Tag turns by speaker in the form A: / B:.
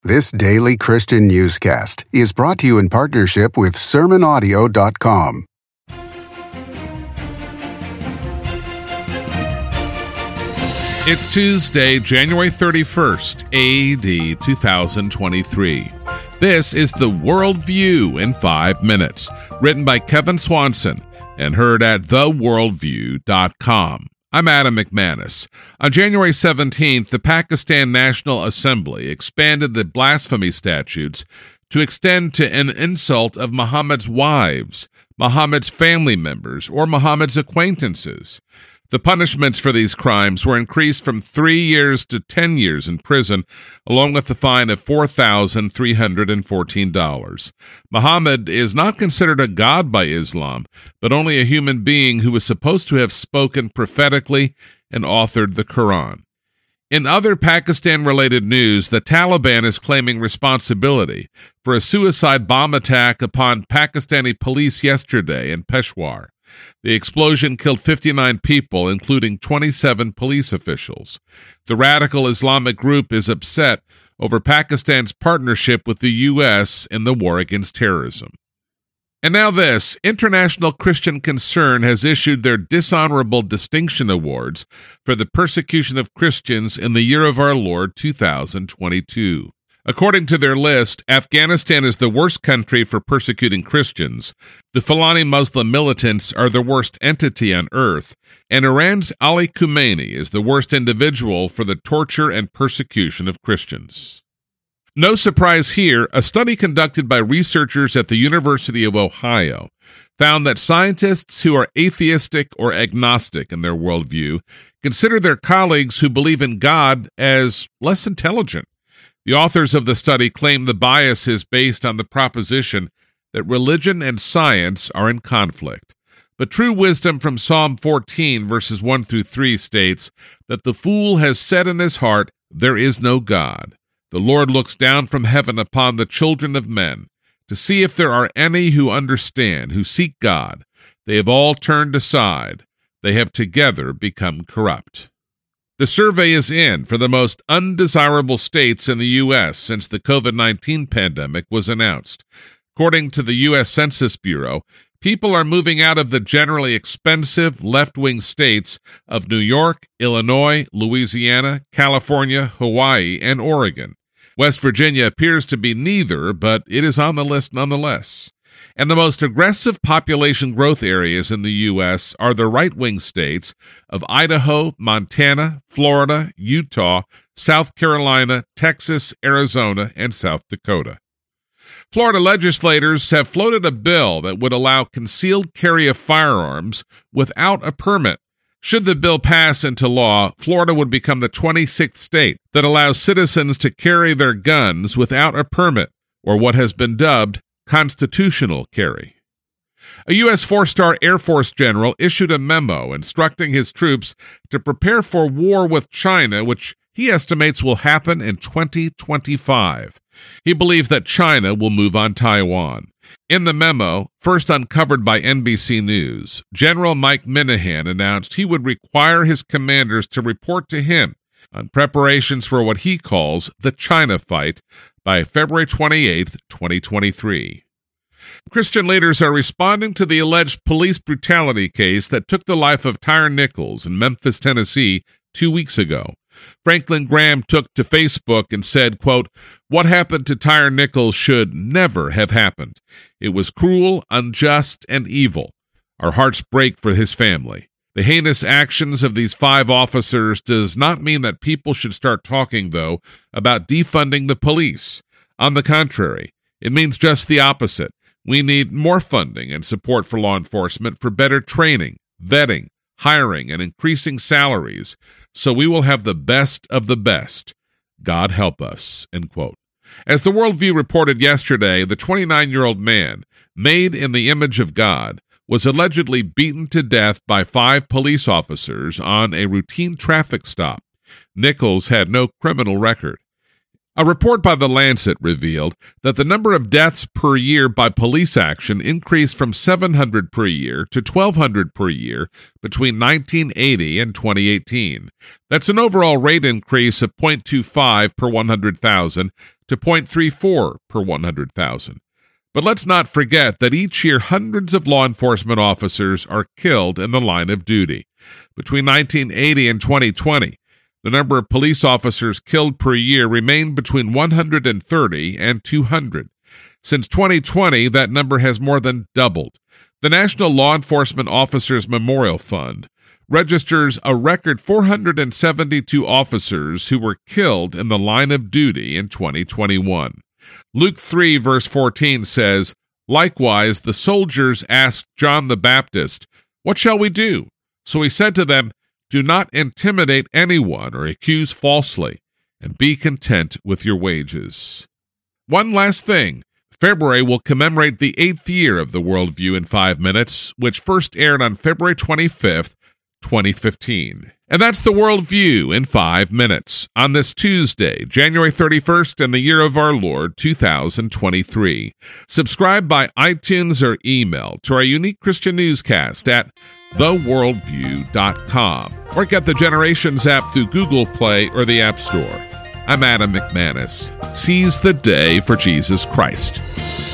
A: This daily Christian newscast is brought to you in partnership with SermonAudio.com.
B: It's Tuesday, January 31st, A.D. 2023. This is the Worldview in 5 minutes, written by Kevin Swanson and heard at theworldview.com. I'm Adam McManus. On January 17th, the Pakistan National Assembly expanded the blasphemy statutes to extend to an insult of Muhammad's wives, Muhammad's family members, or Muhammad's acquaintances. The punishments for these crimes were increased from 3 years to 10 years in prison, along with a fine of $4,314. Muhammad is not considered a god by Islam, but only a human being who was supposed to have spoken prophetically and authored the Quran. In other Pakistan-related news, the Taliban is claiming responsibility for a suicide bomb attack upon Pakistani police yesterday in Peshawar. The explosion killed 59 people, including 27 police officials. The radical Islamic group is upset over Pakistan's partnership with the U.S. in the war against terrorism. And now this, International Christian Concern has issued their Dishonorable Distinction Awards for the persecution of Christians in the year of our Lord 2022. According to their list, Afghanistan is the worst country for persecuting Christians, the Fulani Muslim militants are the worst entity on earth, and Iran's Ali Khamenei is the worst individual for the torture and persecution of Christians. No surprise here, a study conducted by researchers at the University of Ohio found that scientists who are atheistic or agnostic in their worldview consider their colleagues who believe in God as less intelligent. The authors of the study claim the bias is based on the proposition that religion and science are in conflict. But true wisdom from Psalm 14, verses 1 through 3 states that the fool has said in his heart, "There is no God." The Lord looks down from heaven upon the children of men to see if there are any who understand, who seek God. They have all turned aside. They have together become corrupt. The survey is in for the most undesirable states in the U.S. since the COVID-19 pandemic was announced. According to the U.S. Census Bureau, people are moving out of the generally expensive left-wing states of New York, Illinois, Louisiana, California, Hawaii, and Oregon. West Virginia appears to be neither, but it is on the list nonetheless. And the most aggressive population growth areas in the U.S. are the right-wing states of Idaho, Montana, Florida, Utah, South Carolina, Texas, Arizona, and South Dakota. Florida legislators have floated a bill that would allow concealed carry of firearms without a permit. Should the bill pass into law, Florida would become the 26th state that allows citizens to carry their guns without a permit, or what has been dubbed constitutional carry. A U.S. four-star Air Force general issued a memo instructing his troops to prepare for war with China, which he estimates will happen in 2025. He believes that China will move on Taiwan. In the memo, first uncovered by NBC News, General Mike Minihan announced he would require his commanders to report to him on preparations for what he calls the China fight by February 28, 2023. Christian leaders are responding to the alleged police brutality case that took the life of Tyre Nichols in Memphis, Tennessee, 2 weeks ago. Franklin Graham took to Facebook and said, quote, "What happened to Tyre Nichols should never have happened. It was cruel, unjust, and evil. Our hearts break for his family. The heinous actions of these 5 officers does not mean that people should start talking, though, about defunding the police. On the contrary, it means just the opposite. We need more funding and support for law enforcement for better training, vetting, hiring, and increasing salaries, so we will have the best of the best. God help us," end quote. As the Worldview reported yesterday, the 29-year-old man, made in the image of God, was allegedly beaten to death by 5 police officers on a routine traffic stop. Nichols had no criminal record. A report by The Lancet revealed that the number of deaths per year by police action increased from 700 per year to 1,200 per year between 1980 and 2018. That's an overall rate increase of 0.25 per 100,000 to 0.34 per 100,000. But let's not forget that each year hundreds of law enforcement officers are killed in the line of duty. Between 1980 and 2020, the number of police officers killed per year remained between 130 and 200. Since 2020, that number has more than doubled. The National Law Enforcement Officers Memorial Fund registers a record 472 officers who were killed in the line of duty in 2021. Luke 3, verse 14 says, "Likewise, the soldiers asked John the Baptist, 'What shall we do?' So he said to them, 'Do not intimidate anyone or accuse falsely, and be content with your wages.'" One last thing. February will commemorate the 8th year of The Worldview in 5 Minutes, which first aired on February 25th, 2015. And that's The Worldview in 5 Minutes on this Tuesday, January 31st, in the year of our Lord, 2023. Subscribe by iTunes or email to our unique Christian newscast at theworldview.com, or get the Generations app through Google Play or the App Store. I'm Adam McManus. Seize the day for Jesus Christ.